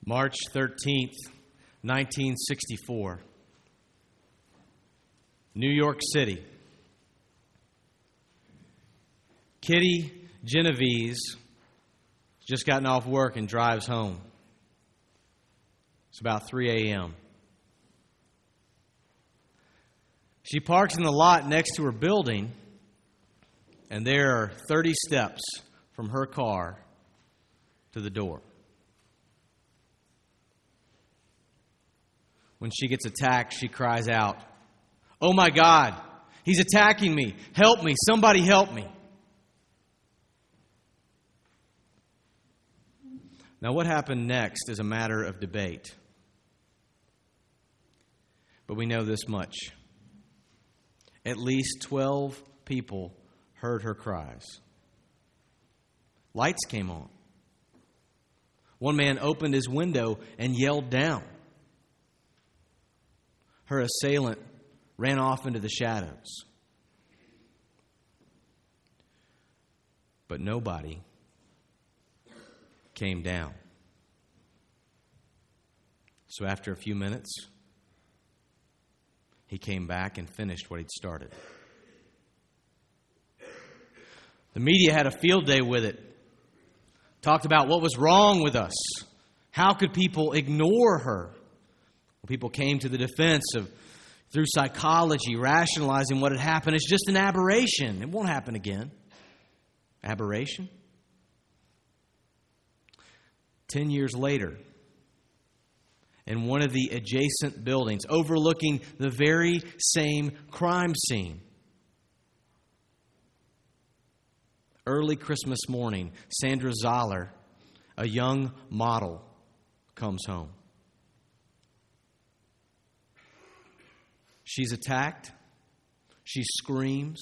March 13th, 1964. New York City. Kitty Genovese has just gotten off work and drives home. It's about 3 a.m. She parks in the lot next to her building, and there are 30 steps from her car to the door. When she gets attacked, she cries out, "Oh my God, he's attacking me. Help me. Somebody help me." Now, what happened next is a matter of debate. But we know this much. At least 12 people heard her cries. Lights came on. One man opened his window and yelled down. Her assailant ran off into the shadows. But nobody came down. So after a few minutes, he came back and finished what he'd started. The media had a field day with it. Talked about what was wrong with us. How could people ignore her? Well, people came to the defense of, through psychology, rationalizing what had happened. It's just an aberration. It won't happen again. Aberration? 10 years later, in one of the adjacent buildings, overlooking the very same crime scene, early Christmas morning, Sandra Zoller, a young model, comes home. She's attacked. She screams.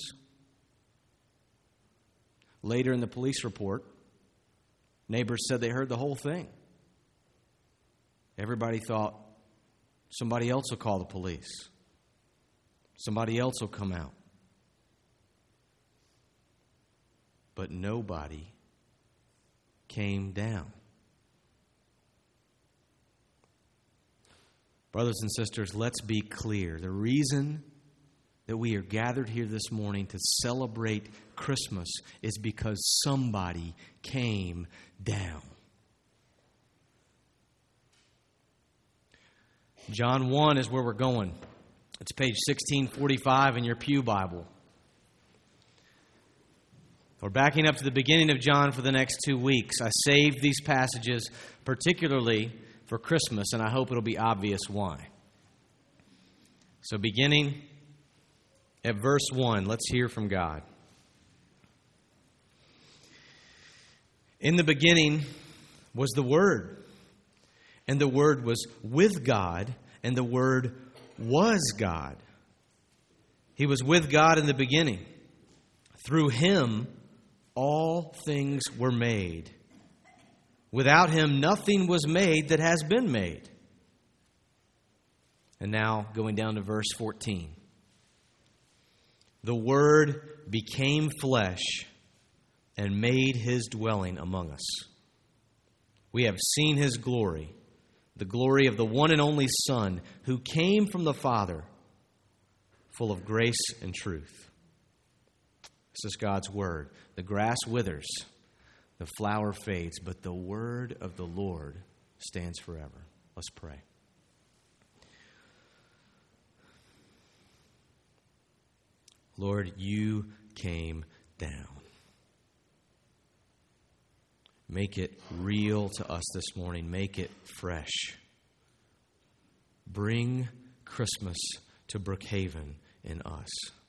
Later in the police report, neighbors said they heard the whole thing. Everybody thought somebody else will call the police. Somebody else will come out. But nobody came down. Brothers and sisters, let's be clear. The reason that we are gathered here this morning to celebrate Christmas is because somebody came down. John 1 is where we're going. It's page 1645 in your Pew Bible. We're backing up to the beginning of John for the next 2 weeks. I saved these passages particularly for Christmas, and I hope it'll be obvious why. So beginning at verse 1, let's hear from God. In the beginning was the Word, and the Word was with God, and the Word was God. He was with God in the beginning. Through Him, all things were made. Without Him, nothing was made that has been made. And now, going down to verse 14. The Word became flesh and made His dwelling among us. We have seen His glory, the glory of the one and only Son who came from the Father, full of grace and truth. This is God's Word. The grass withers, the flower fades, but the word of the Lord stands forever. Let's pray. Lord, you came down. Make it real to us this morning. Make it fresh. Bring Christmas to Brookhaven in us.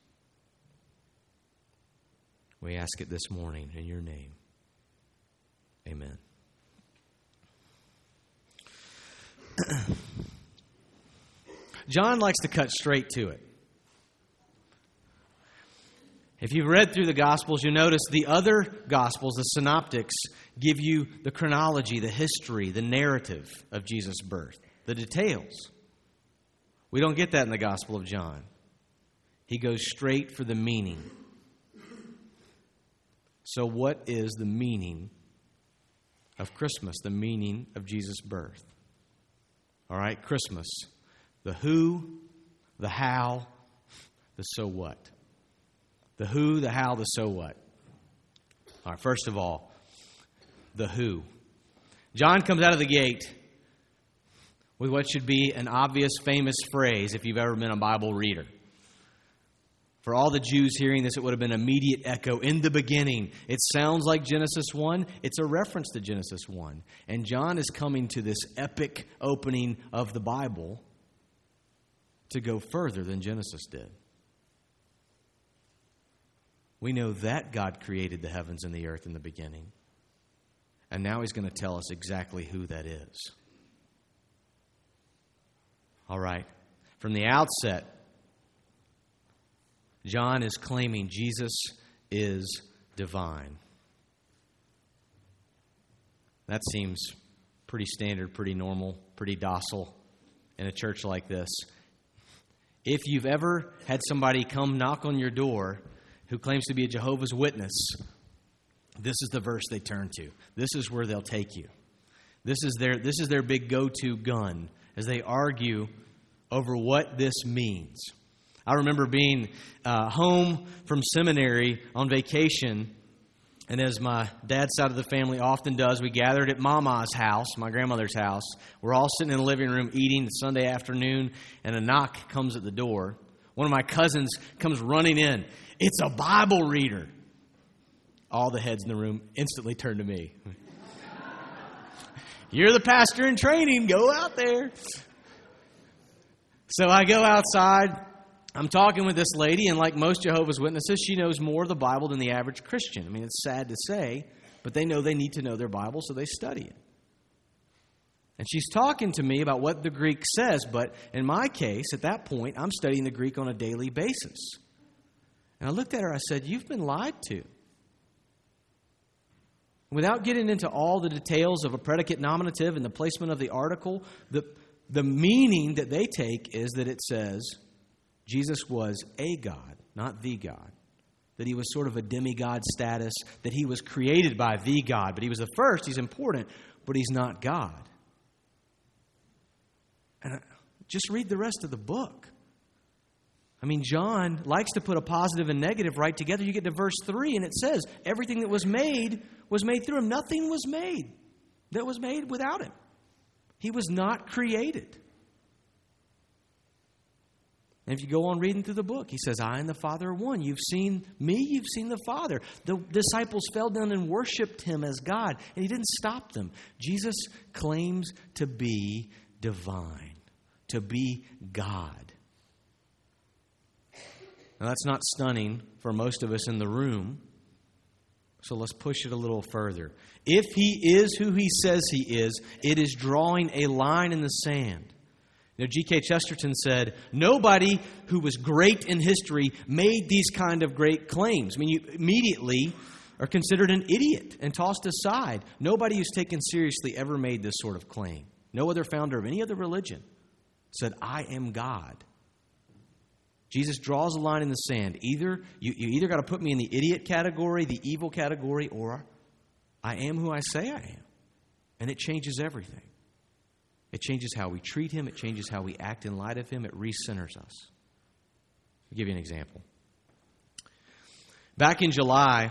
We ask it this morning in your name. Amen. John likes to cut straight to it. If you've read through the Gospels, you notice the other Gospels, the synoptics, give you the chronology, the history, the narrative of Jesus' birth, the details. We don't get that in the Gospel of John. He goes straight for the meaning. So what is the meaning of Christmas, the meaning of Jesus' birth? All right, Christmas. The who, the how, the so what. The who, the how, the so what. All right, first of all, the who. John comes out of the gate with what should be an obvious, famous phrase if you've ever been a Bible reader. For all the Jews hearing this, it would have been an immediate echo. In the beginning. It sounds like Genesis 1. It's a reference to Genesis 1. And John is coming to this epic opening of the Bible to go further than Genesis did. We know that God created the heavens and the earth in the beginning. And now he's going to tell us exactly who that is. All right. From the outset, John is claiming Jesus is divine. That seems pretty standard, pretty normal, pretty docile in a church like this. If you've ever had somebody come knock on your door who claims to be a Jehovah's Witness, this is the verse they turn to. This is where they'll take you. This is their big go-to gun as they argue over what this means. I remember being home from seminary on vacation, and as my dad's side of the family often does, we gathered at Mama's house, my grandmother's house. We're all sitting in the living room eating Sunday afternoon, and a knock comes at the door. One of my cousins comes running in. It's a Bible reader. All the heads in the room instantly turn to me. You're the pastor in training. Go out there. So I go outside. I'm talking with this lady, and like most Jehovah's Witnesses, she knows more of the Bible than the average Christian. I mean, it's sad to say, but they know they need to know their Bible, so they study it. And she's talking to me about what the Greek says, but in my case, at that point, I'm studying the Greek on a daily basis. And I looked at her, I said, "You've been lied to." Without getting into all the details of a predicate nominative and the placement of the article, the meaning that they take is that it says Jesus was a God, not the God. That he was sort of a demigod status, that he was created by the God, but he was the first, he's important, but he's not God. And just read the rest of the book. I mean, John likes to put a positive and negative right together. You get to verse 3, and it says, everything that was made through him. Nothing was made that was made without him. He was not created. And if you go on reading through the book, he says, I and the Father are one. You've seen me, you've seen the Father. The disciples fell down and worshiped him as God, and he didn't stop them. Jesus claims to be divine, to be God. Now, that's not stunning for most of us in the room, so let's push it a little further. If he is who he says he is, it is drawing a line in the sand. You know, G.K. Chesterton said, nobody who was great in history made these kind of great claims. I mean, you immediately are considered an idiot and tossed aside. Nobody who's taken seriously ever made this sort of claim. No other founder of any other religion said, I am God. Jesus draws a line in the sand. You either got to put me in the idiot category, the evil category, or I am who I say I am. And it changes everything. It changes how we treat him. It changes how we act in light of him. It recenters us. I'll give you an example. Back in July,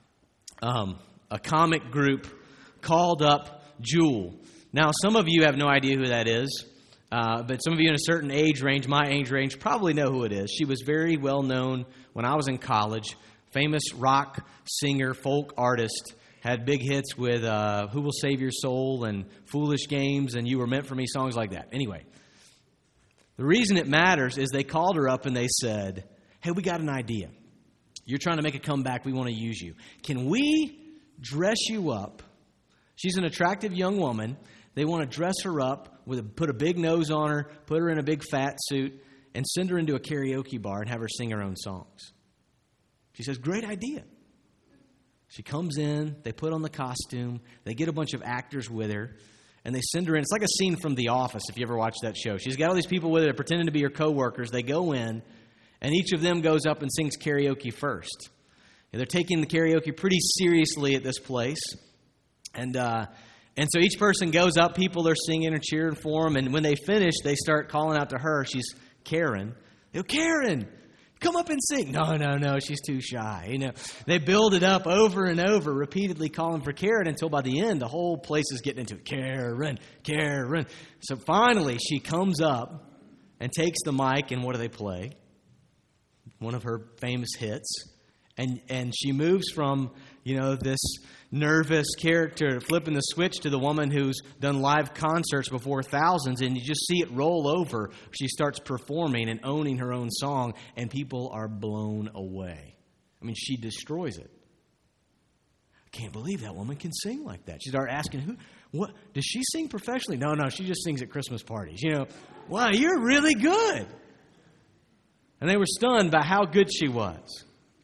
a comic group called up Jewel. Now, some of you have no idea who that is, but some of you in a certain age range, my age range, probably know who it is. She was very well known when I was in college. Famous rock singer, folk artist. Had big hits with Who Will Save Your Soul and Foolish Games and You Were Meant for Me, songs like that. Anyway, the reason it matters is they called her up and they said, hey, we got an idea. You're trying to make a comeback. We want to use you. Can we dress you up? She's an attractive young woman. They want to dress her up, put a big nose on her, put her in a big fat suit, and send her into a karaoke bar and have her sing her own songs. She says, great idea. She comes in, they put on the costume, they get a bunch of actors with her, and they send her in. It's like a scene from The Office, if you ever watched that show. She's got all these people with her pretending to be her coworkers. They go in, and each of them goes up and sings karaoke first. And they're taking the karaoke pretty seriously at this place. And And so each person goes up, people are singing and cheering for them, and when they finish, they start calling out to her. She's Karen. They go, Karen, come up and sing. No, she's too shy. You know, they build it up over and over, repeatedly calling for Karen until by the end, the whole place is getting into it. Karen, Karen. So finally, she comes up and takes the mic, and what do they play? One of her famous hits. And she moves from, this nervous character flipping the switch to the woman who's done live concerts before thousands, and you just see it roll over. She starts performing and owning her own song, and people are blown away. I mean, she destroys it. I can't believe that woman can sing like that. She started asking, what, does she sing professionally? No, she just sings at Christmas parties. Wow, you're really good. And they were stunned by how good she was.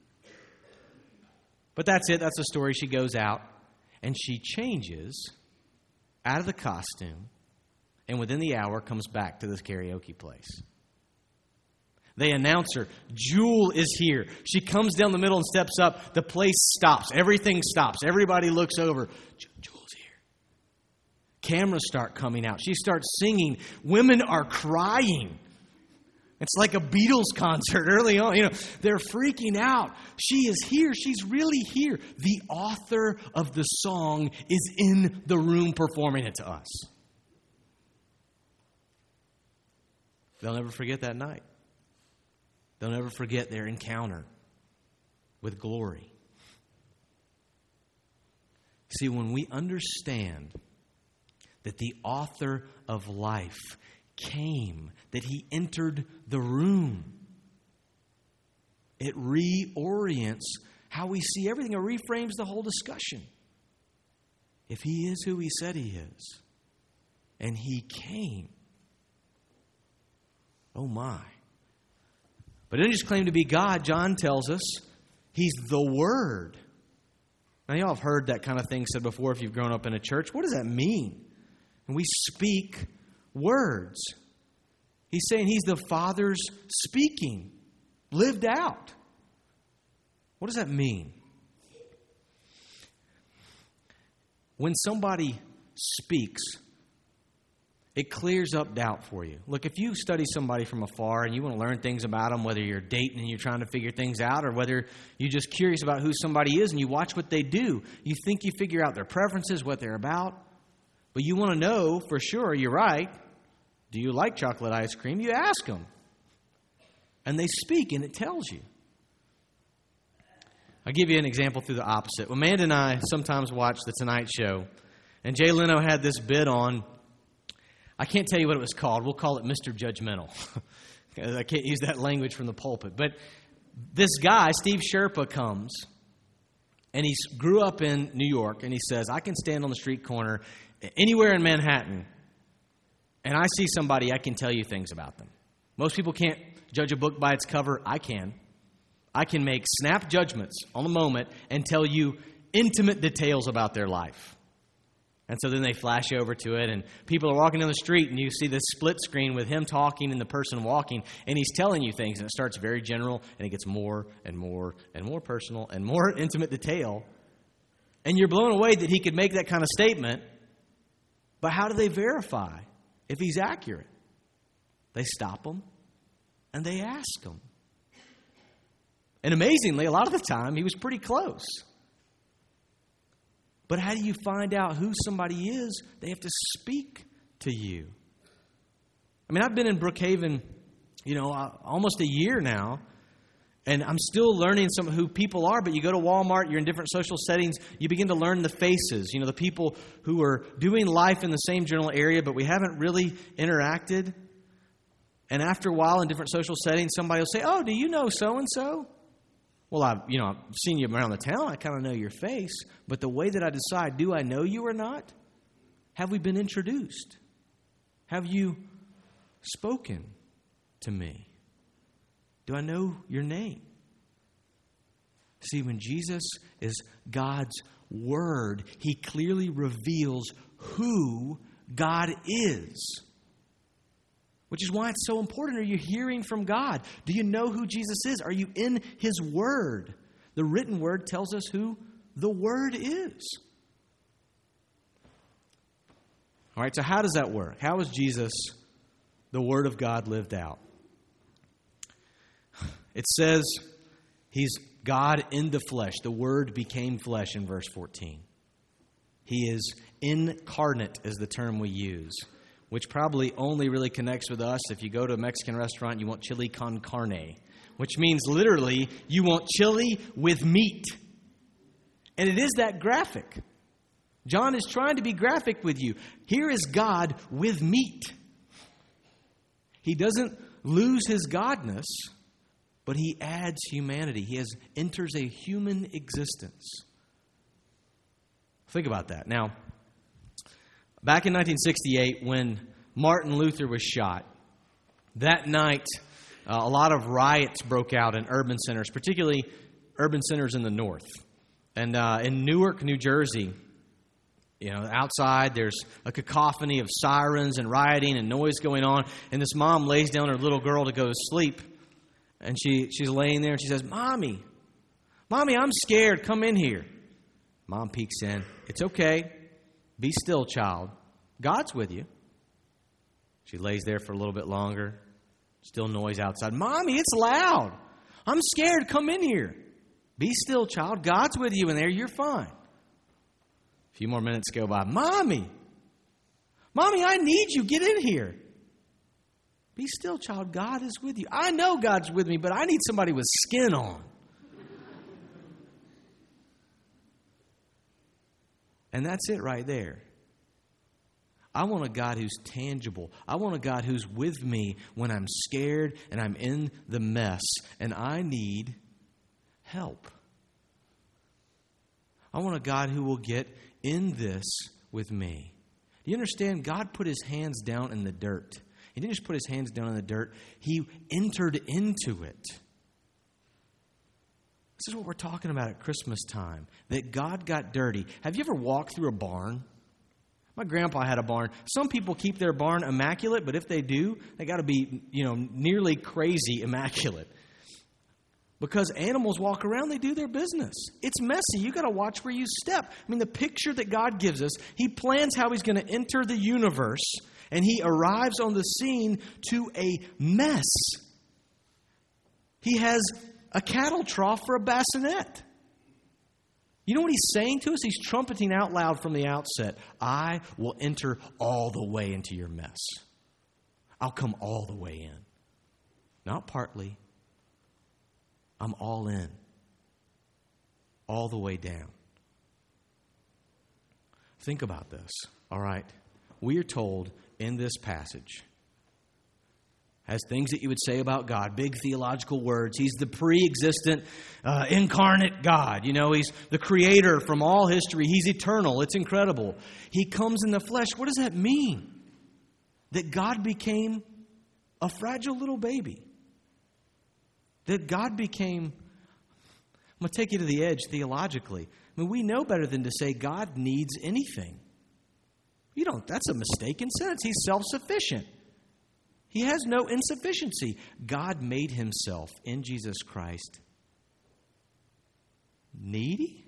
But that's it. That's the story. She goes out, and she changes out of the costume, and within the hour comes back to this karaoke place. They announce her. Jewel is here. She comes down the middle and steps up. The place stops. Everything stops. Everybody looks over. Jewel's here. Cameras start coming out. She starts singing. Women are crying. It's like a Beatles concert early on. They're freaking out. She is here. She's really here. The author of the song is in the room performing it to us. They'll never forget that night. They'll never forget their encounter with glory. See, when we understand that the author of life came, that he entered the room, it reorients how we see everything. It reframes the whole discussion. If he is who he said he is, and he came, oh my. But he didn't just claim to be God. John tells us he's the Word. Now, y'all have heard that kind of thing said before if you've grown up in a church. What does that mean? And we speak words. He's saying he's the Father's speaking, lived out. What does that mean? When somebody speaks, it clears up doubt for you. Look, if you study somebody from afar and you want to learn things about them, whether you're dating and you're trying to figure things out, or whether you're just curious about who somebody is and you watch what they do, you think you figure out their preferences, what they're about. But you want to know for sure, you're right. Do you like chocolate ice cream? You ask them. And they speak, and it tells you. I'll give you an example through the opposite. Amanda and I sometimes watch The Tonight Show, and Jay Leno had this bit on, I can't tell you what it was called. We'll call it Mr. Judgmental. I can't use that language from the pulpit. But this guy, Steve Sherpa, comes, and he grew up in New York, and he says, I can stand on the street corner anywhere in Manhattan, and I see somebody, I can tell you things about them. Most people can't judge a book by its cover. I can. I can make snap judgments on the moment and tell you intimate details about their life. And so then they flash over to it, and people are walking down the street, and you see this split screen with him talking and the person walking, and he's telling you things, and it starts very general, and it gets more and more and more personal and more intimate detail. And you're blown away that he could make that kind of statement, but how do they verify if he's accurate? They stop him, and they ask him. And amazingly, a lot of the time, he was pretty close. But how do you find out who somebody is? They have to speak to you. I mean, I've been in Brookhaven, almost a year now, and I'm still learning who people are. But you go to Walmart, you're in different social settings, you begin to learn the faces, the people who are doing life in the same general area, but we haven't really interacted. And after a while in different social settings, somebody will say, oh, do you know so-and-so? Well, I've seen you around the town. I kind of know your face. But the way that I decide, do I know you or not? Have we been introduced? Have you spoken to me? Do I know your name? See, when Jesus is God's Word, He clearly reveals who God is. Which is why it's so important. Are you hearing from God? Do you know who Jesus is? Are you in His Word? The written Word tells us who the Word is. All right, so how does that work? How is Jesus, the Word of God, lived out? It says He's God in the flesh. The Word became flesh in verse 14. He is incarnate is the term we use, which probably only really connects with us if you go to a Mexican restaurant, you want chili con carne, which means literally you want chili with meat. And it is that graphic. John is trying to be graphic with you. Here is God with meat. He doesn't lose his godness, but he adds humanity. He enters a human existence. Think about that. Now, back in 1968, when Martin Luther was shot, that night, a lot of riots broke out in urban centers, particularly urban centers in the north. And in Newark, New Jersey, outside there's a cacophony of sirens and rioting and noise going on. And this mom lays down her little girl to go to sleep. And she's laying there and she says, Mommy, I'm scared. Come in here. Mom peeks in. It's okay. Be still, child. God's with you. She lays there for a little bit longer. Still noise outside. Mommy, it's loud. I'm scared. Come in here. Be still, child. God's with you in there. You're fine. A few more minutes go by. Mommy, I need you. Get in here. Be still, child. God is with you. I know God's with me, but I need somebody with skin on. And that's it right there. I want a God who's tangible. I want a God who's with me when I'm scared and I'm in the mess and I need help. I want a God who will get in this with me. Do you understand? God put his hands down in the dirt. He didn't just put his hands down in the dirt. He entered into it. This is what we're talking about at Christmas time, that God got dirty. Have you ever walked through a barn? My grandpa had a barn. Some people keep their barn immaculate, but if they do, they got to be, nearly crazy immaculate. Because animals walk around, they do their business. It's messy. You got to watch where you step. I mean, the picture that God gives us, he plans how he's going to enter the universe, and he arrives on the scene to a mess. He has a cattle trough for a bassinet. You know what he's saying to us? He's trumpeting out loud from the outset. I will enter all the way into your mess. I'll come all the way in. Not partly. I'm all in. All the way down. Think about this, all right? We are told in this passage, has things that you would say about God, big theological words. He's the pre-existent, incarnate God. He's the creator from all history. He's eternal. It's incredible. He comes in the flesh. What does that mean? That God became a fragile little baby. That God became, I'm going to take you to the edge theologically. I mean, we know better than to say God needs anything. That's a mistaken sentence. He's self-sufficient. He has no insufficiency. God made himself in Jesus Christ needy.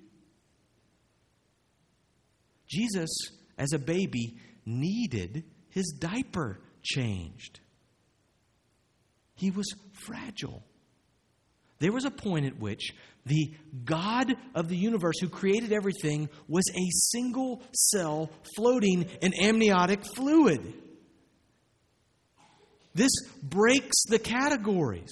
Jesus, as a baby, needed his diaper changed. He was fragile. There was a point at which the God of the universe who created everything was a single cell floating in amniotic fluid. This breaks the categories.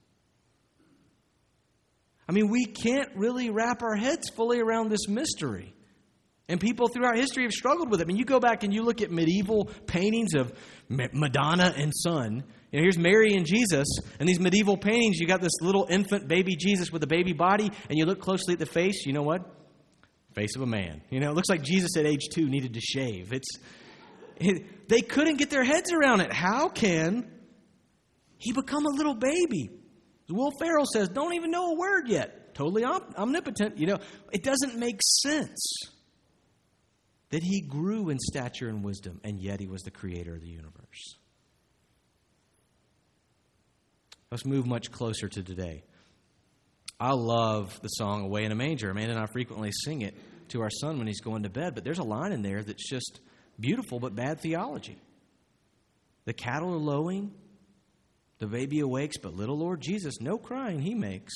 I mean, we can't really wrap our heads fully around this mystery. And people throughout history have struggled with it. I mean, you go back and you look at medieval paintings of Madonna and Son. Here's Mary and Jesus. And these medieval paintings, you got this little infant baby Jesus with a baby body. And you look closely at the face. You know what? Face of a man. It looks like Jesus at age 2 needed to shave. They couldn't get their heads around it. How can he become a little baby? Will Ferrell says, don't even know a word yet. Totally omnipotent. It doesn't make sense that he grew in stature and wisdom, and yet he was the creator of the universe. Let's move much closer to today. I love the song Away in a Manger. Amanda and I frequently sing it to our son when he's going to bed, but there's a line in there that's just beautiful but bad theology. The cattle are lowing, the baby awakes, but little Lord Jesus, no crying he makes.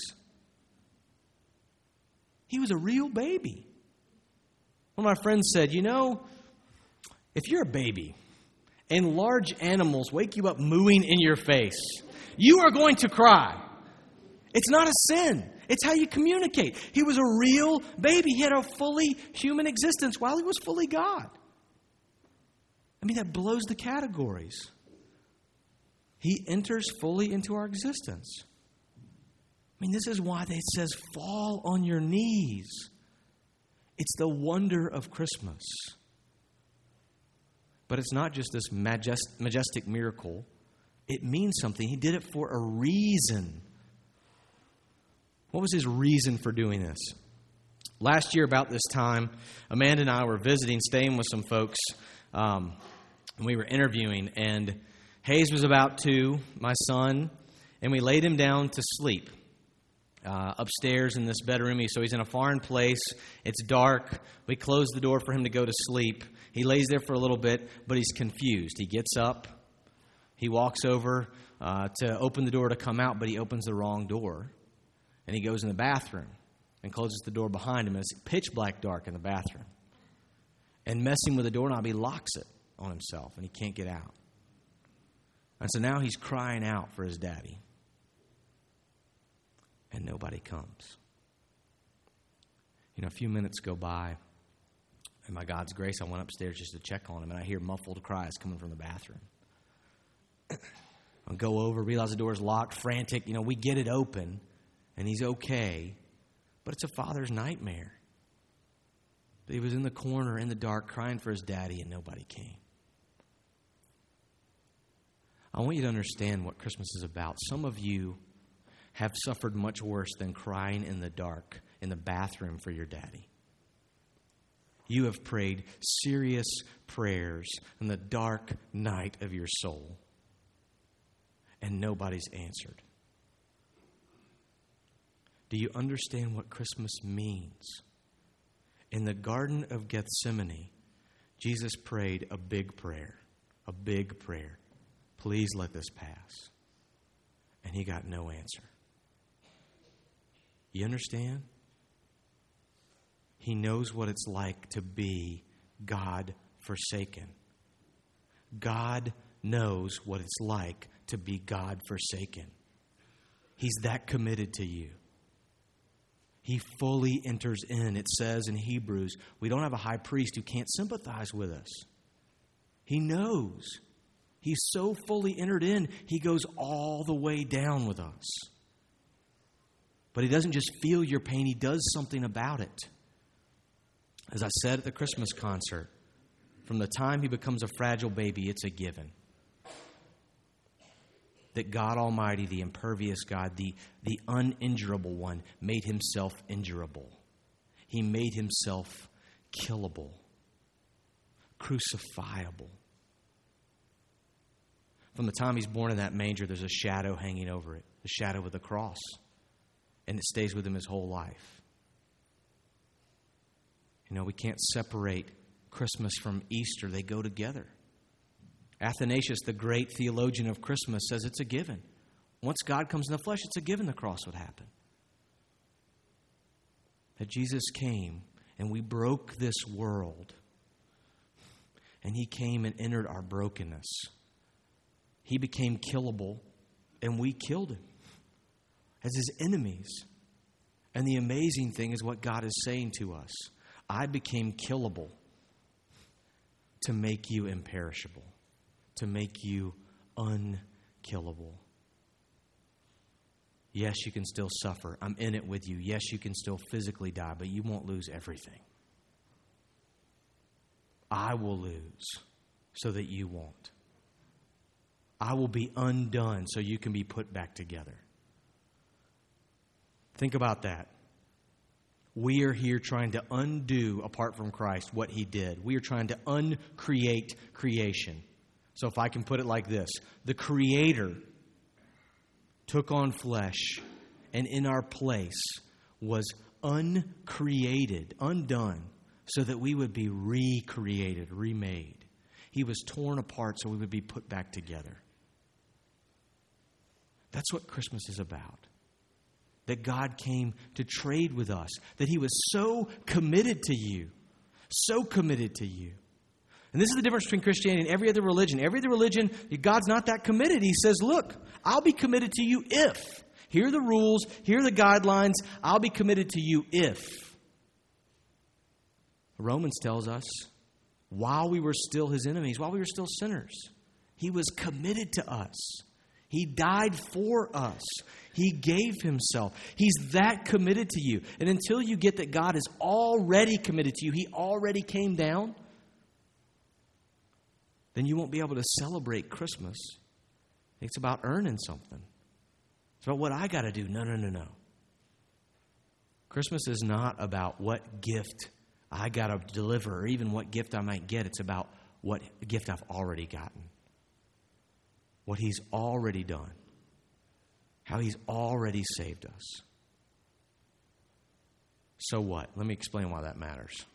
He was a real baby. One of my friends said, if you're a baby and large animals wake you up mooing in your face, you are going to cry. It's not a sin. It's how you communicate. He was a real baby. He had a fully human existence while he was fully God. I mean, that blows the categories. He enters fully into our existence. I mean, this is why it says, fall on your knees. It's the wonder of Christmas. But it's not just this majestic miracle. It means something. He did it for a reason. What was his reason for doing this? Last year about this time, Amanda and I were visiting, staying with some folks. And we were interviewing, and Hayes was about 2, my son, and we laid him down to sleep upstairs in this bedroom. So he's in a foreign place. It's dark. We closed the door for him to go to sleep. He lays there for a little bit, but he's confused. He gets up. He walks over to open the door to come out, but he opens the wrong door. And he goes in the bathroom and closes the door behind him. And it's pitch black dark in the bathroom. And messing with the doorknob, he locks it on himself, and he can't get out. And so now he's crying out for his daddy. And nobody comes. A few minutes go by, and by God's grace, I went upstairs just to check on him, and I hear muffled cries coming from the bathroom. I go over, realize the door's locked, frantic. We get it open, and he's okay, but it's a father's nightmare. But he was in the corner in the dark crying for his daddy, and nobody came. I want you to understand what Christmas is about. Some of you have suffered much worse than crying in the dark in the bathroom for your daddy. You have prayed serious prayers in the dark night of your soul, and nobody's answered. Do you understand what Christmas means? In the Garden of Gethsemane, Jesus prayed a big prayer. A big prayer. Please let this pass. And he got no answer. You understand? He knows what it's like to be God forsaken. God knows what it's like to be God forsaken. He's that committed to you. He fully enters in. It says in Hebrews, we don't have a high priest who can't sympathize with us. He knows. He's so fully entered in, he goes all the way down with us. But he doesn't just feel your pain, he does something about it. As I said at the Christmas concert, from the time he becomes a fragile baby, it's a given. That God Almighty, the impervious God, the uninjurable one, made himself injurable. He made himself killable, crucifiable. From the time he's born in that manger, there's a shadow hanging over it, the shadow of the cross. And it stays with him his whole life. We can't separate Christmas from Easter. They go together. Athanasius, the great theologian of Christmas, says it's a given. Once God comes in the flesh, it's a given the cross would happen. That Jesus came and we broke this world. And he came and entered our brokenness. He became killable and we killed him as his enemies. And the amazing thing is what God is saying to us. I became killable to make you imperishable, to make you unkillable. Yes, you can still suffer. I'm in it with you. Yes, you can still physically die, but you won't lose everything. I will lose so that you won't. I will be undone so you can be put back together. Think about that. We are here trying to undo, apart from Christ, what he did. We are trying to uncreate creation. So if I can put it like this, the Creator took on flesh and in our place was uncreated, undone, so that we would be recreated, remade. He was torn apart so we would be put back together. That's what Christmas is about. That God came to trade with us. That He was so committed to you. So committed to you. And this is the difference between Christianity and every other religion. Every other religion, God's not that committed. He says, look, I'll be committed to you if. Here are the rules. Here are the guidelines. I'll be committed to you if. Romans tells us, while we were still His enemies, while we were still sinners, He was committed to us. He died for us. He gave Himself. He's that committed to you. And until you get that God is already committed to you, He already came down, then you won't be able to celebrate Christmas. It's about earning something. It's about what I got to do. No. Christmas is not about what gift I got to deliver or even what gift I might get. It's about what gift I've already gotten. What He's already done. How He's already saved us. So what? Let me explain why that matters.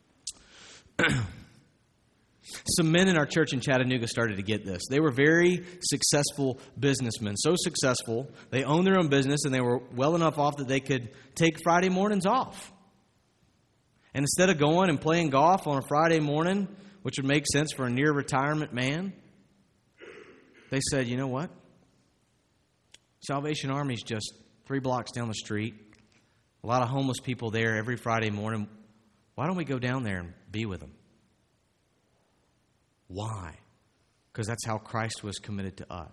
Some men in our church in Chattanooga started to get this. They were very successful businessmen. So successful, they owned their own business and they were well enough off that they could take Friday mornings off. And instead of going and playing golf on a Friday morning, which would make sense for a near retirement man, they said, you know what? Salvation Army's just 3 blocks down the street. A lot of homeless people there every Friday morning. Why don't we go down there and be with them? Why? Because that's how Christ was committed to us.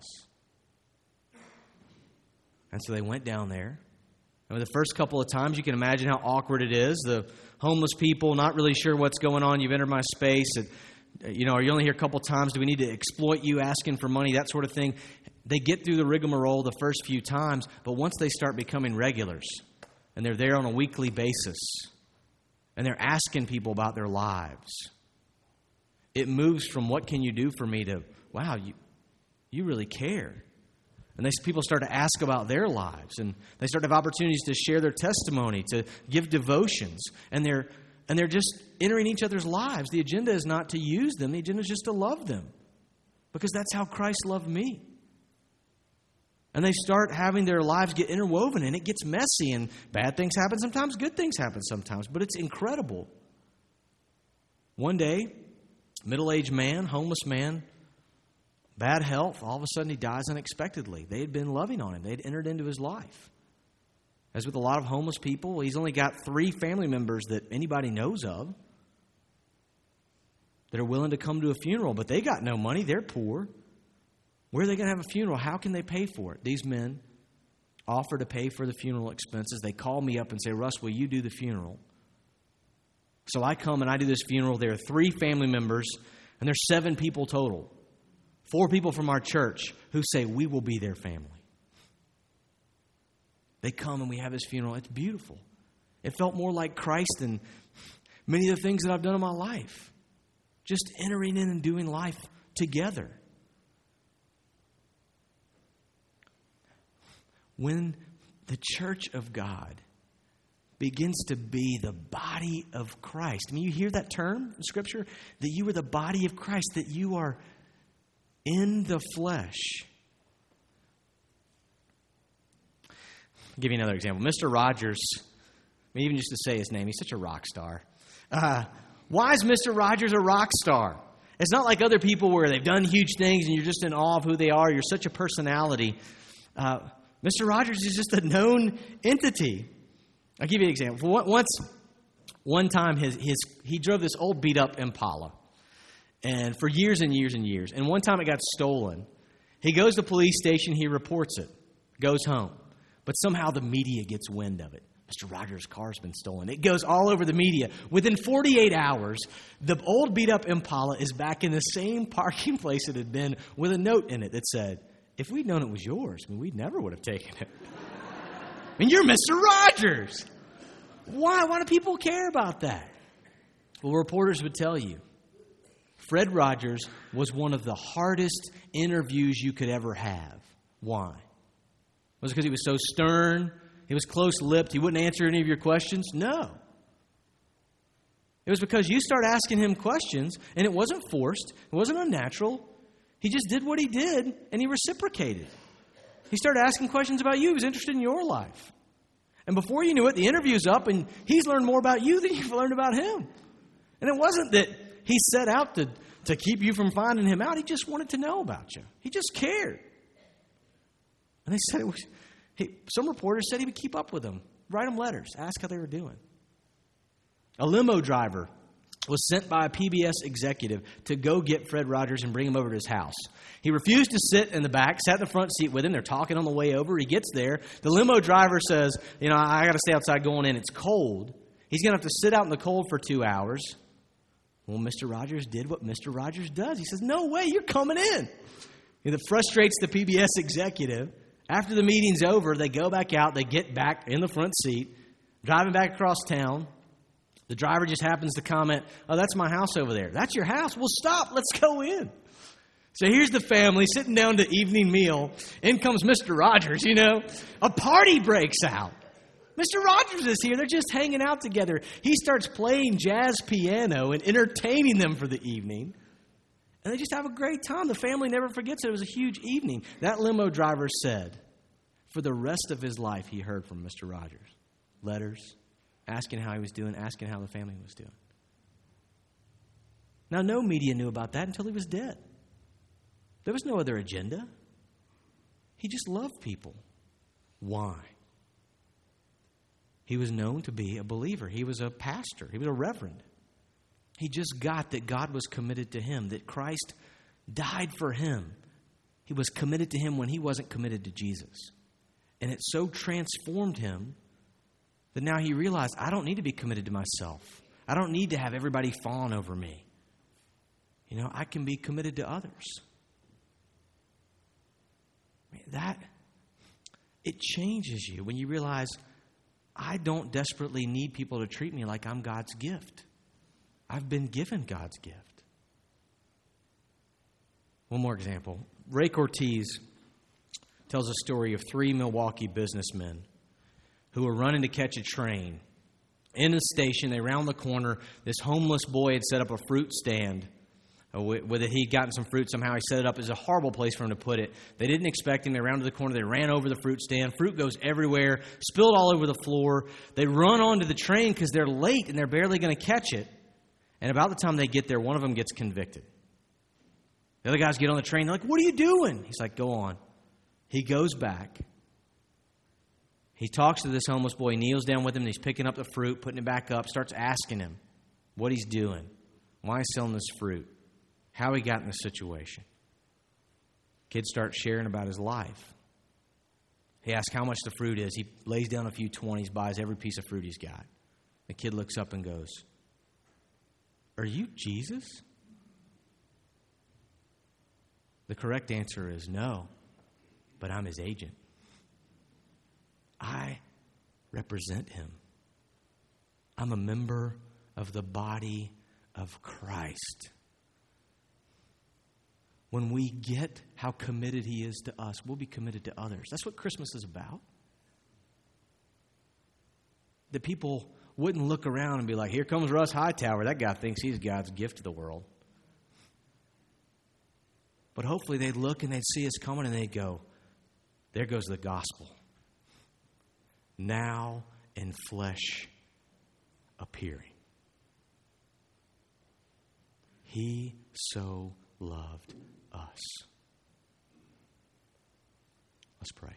And so they went down there. And the first couple of times, you can imagine how awkward it is. The homeless people, not really sure what's going on. You've entered my space. And, are you only here a couple of times? Do we need to exploit you, asking for money, that sort of thing? They get through the rigmarole the first few times, but once they start becoming regulars, and they're there on a weekly basis, and they're asking people about their lives, it moves from what can you do for me to, wow, you really care. And people start to ask about their lives, and they start to have opportunities to share their testimony, to give devotions, and they're just entering each other's lives. The agenda is not to use them. The agenda is just to love them, because that's how Christ loved me. And they start having their lives get interwoven, and it gets messy, and bad things happen sometimes, good things happen sometimes, but it's incredible. One day, middle-aged man, homeless man, bad health, all of a sudden he dies unexpectedly. They had been loving on him. They had entered into his life. As with a lot of homeless people, he's only got 3 family members that anybody knows of that are willing to come to a funeral, but they got no money. They're poor. Where are they going to have a funeral? How can they pay for it? These men offer to pay for the funeral expenses. They call me up and say, Russ, will you do the funeral? So I come and I do this funeral. There are 3 family members, and there's 7 people total. 4 people from our church who say, we will be their family. They come and we have this funeral. It's beautiful. It felt more like Christ than many of the things that I've done in my life. Just entering in and doing life together. When the church of God begins to be the body of Christ. I mean, you hear that term in Scripture? That you are the body of Christ, that you are in the flesh. I'll give you another example. Mr. Rogers, even just to say his name, he's such a rock star. Why is Mr. Rogers a rock star? It's not like other people where they've done huge things and you're just in awe of who they are. You're such a personality. Mr. Rogers is just a known entity. I'll give you an example. One time he drove this old beat-up Impala, and for years and years and years. And one time it got stolen. He goes to the police station. He reports it. Goes home. But somehow the media gets wind of it. Mr. Rogers' car's been stolen. It goes all over the media. Within 48 hours, the old beat-up Impala is back in the same parking place it had been with a note in it that said, if we'd known it was yours, we never would have taken it. You're Mr. Rogers. Why? Why do people care about that? Well, reporters would tell you, Fred Rogers was one of the hardest interviews you could ever have. Why? Was it because he was so stern? He was close-lipped? He wouldn't answer any of your questions? No. It was because you started asking him questions, and it wasn't forced. It wasn't unnatural. He just did what he did, and he reciprocated. He started asking questions about you. He was interested in your life. And before you knew it, the interview's up, and he's learned more about you than you've learned about him. And it wasn't that he set out to keep you from finding him out. He just wanted to know about you. He just cared. And they said some reporters said he would keep up with them, write them letters, ask how they were doing. A limo driver was sent by a PBS executive to go get Fred Rogers and bring him over to his house. He refused to sit in the back, sat in the front seat with him. They're talking on the way over. He gets there. The limo driver says, I got to stay outside going in. It's cold. He's going to have to sit out in the cold for 2 hours. Well, Mr. Rogers did what Mr. Rogers does. He says, no way, you're coming in. That frustrates the PBS executive. After the meeting's over, they go back out. They get back in the front seat, driving back across town. The driver just happens to comment, oh, that's my house over there. That's your house? Well, stop. Let's go in. So here's the family sitting down to evening meal. In comes Mr. Rogers, A party breaks out. Mr. Rogers is here. They're just hanging out together. He starts playing jazz piano and entertaining them for the evening. And they just have a great time. The family never forgets it. It was a huge evening. That limo driver said, for the rest of his life, he heard from Mr. Rogers. Letters, asking how he was doing, asking how the family was doing. Now, no media knew about that until he was dead. There was no other agenda. He just loved people. Why? He was known to be a believer. He was a pastor. He was a reverend. He just got that God was committed to him, that Christ died for him. He was committed to him when he wasn't committed to Jesus. And it so transformed him that now he realized, I don't need to be committed to myself. I don't need to have everybody fawn over me. I can be committed to others. It changes you when you realize, I don't desperately need people to treat me like I'm God's gift. I've been given God's gift. One more example. Ray Ortiz tells a story of 3 Milwaukee businessmen who were running to catch a train. In the station, they round the corner. This homeless boy had set up a fruit stand. With it, he'd gotten some fruit somehow. He set it up. It was a horrible place for him to put it. They didn't expect him. They rounded the corner. They ran over the fruit stand. Fruit goes everywhere, spilled all over the floor. They run onto the train because they're late and they're barely going to catch it. And about the time they get there, one of them gets convicted. The other guys get on the train. They're like, what are you doing? He's like, go on. He goes back. He talks to this homeless boy, kneels down with him, and he's picking up the fruit, putting it back up, starts asking him what he's doing, why he's selling this fruit, how he got in this situation. Kid starts sharing about his life. He asks how much the fruit is. He lays down a few 20s, buys every piece of fruit he's got. The kid looks up and goes, are you Jesus? The correct answer is no, but I'm his agent. I represent him. I'm a member of the body of Christ. When we get how committed he is to us, we'll be committed to others. That's what Christmas is about. That people wouldn't look around and be like, here comes Russ Hightower. That guy thinks he's God's gift to the world. But hopefully they'd look and they'd see us coming and they'd go, there goes the gospel. Now in flesh appearing. He so loved us. Let's pray.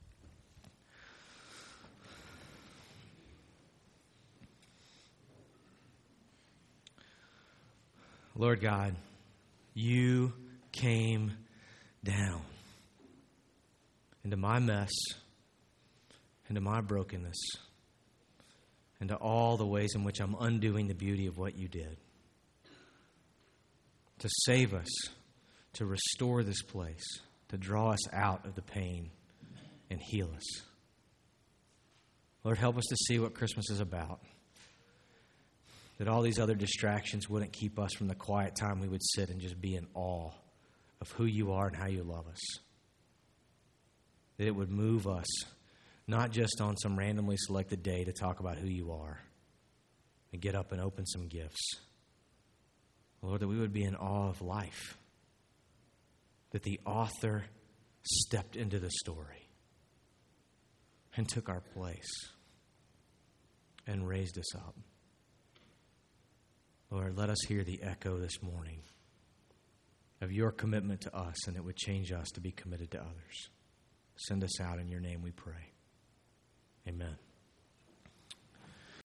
Lord God, you came down into my mess, into my brokenness, into all the ways in which I'm undoing the beauty of what you did. To save us, to restore this place, to draw us out of the pain and heal us. Lord, help us to see what Christmas is about. That all these other distractions wouldn't keep us from the quiet time we would sit and just be in awe of who you are and how you love us. That it would move us, not just on some randomly selected day to talk about who you are. and get up and open some gifts. Lord, that we would be in awe of life, that the author stepped into the story and took our place and raised us up. Lord, let us hear the echo this morning of your commitment to us, and it would change us to be committed to others. Send us out in your name, we pray. Amen.